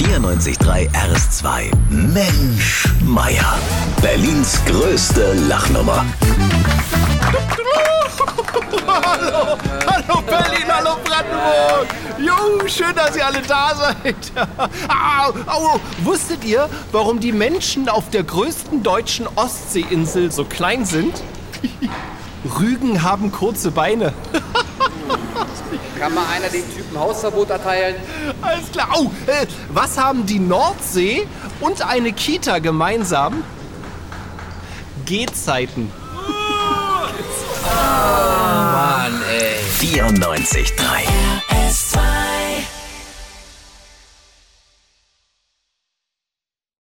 94.3 RS2. Mensch, Meier. Berlins größte Lachnummer. Hallo Berlin, hallo Brandenburg. Jo, schön, dass ihr alle da seid. Wusstet ihr, warum die Menschen auf der größten deutschen Ostseeinsel so klein sind? Rügen haben kurze Beine. Kann mal einer dem Typen Hausverbot erteilen? Alles klar. Was haben die Nordsee und eine Kita gemeinsam? Gehzeiten. Mann, ey. 94.3